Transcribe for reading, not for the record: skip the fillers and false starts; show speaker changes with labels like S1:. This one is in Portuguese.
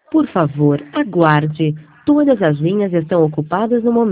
S1: Por favor, aguarde. Todas as linhas estão ocupadas no momento.